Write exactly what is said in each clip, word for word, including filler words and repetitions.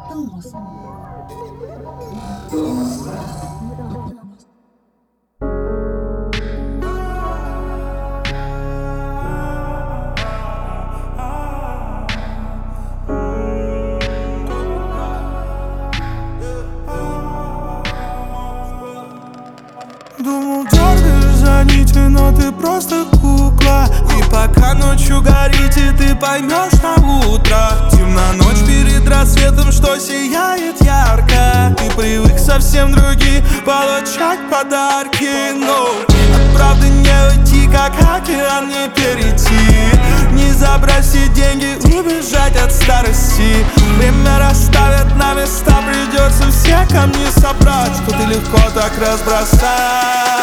Думал, дергаешь за нити, но ты просто кукла. И пока ночью горите, ты поймешь на утро. Темна ночь перед рассветом, что сияет ярко. Ты привык совсем другие получать подарки. Но от правды не уйти, как океан не перейти. Не забрать все деньги, убежать от старости. Время расставит на места, придется все камни собрать, что ты легко так разбросал.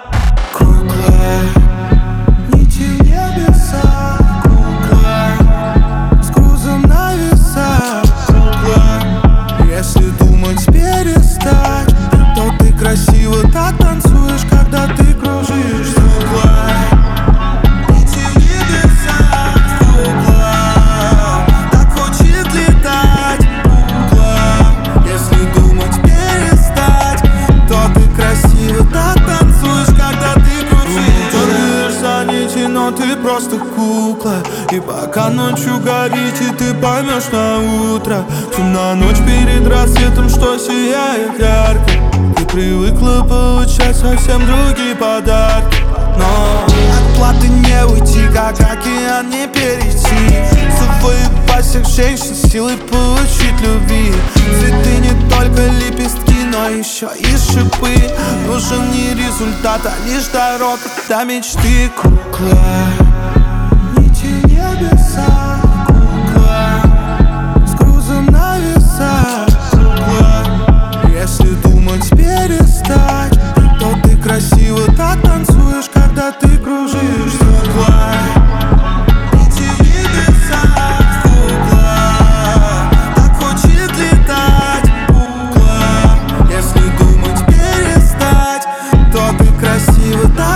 Кукла, нити в небеса. Кукла, с грузом на весах. Кукла, если думать перестать, то ты красиво так танцуешь, когда ты кружишься. Кукла, нити в небесах. Кукла, так хочет летать. Кукла, если думать перестать, то ты красиво так танцуешь, когда ты кружишься. Дергаешь за нити, но ты просто кукла. И пока ночью горите, ты поймешь на утро. Темна ночь перед рассветом, что сияет ярко. Ты привыкла получать совсем другие подарки. Но от платы не уйти, как океан не перейти. Завоевать всех женщин силой получить любви. Цветы не только лепестки, но еще и шипы. Нужен не результат, а лишь дорога до мечты. Кукла, нити в небеса. Кукла, с грузом на весах. Кукла, если думать перестать, то ты красиво так танцуешь, когда ты кружишься. Кукла, нити в небесах. Кукла, так хочет летать. Кукла, если думать перестать, то ты красиво так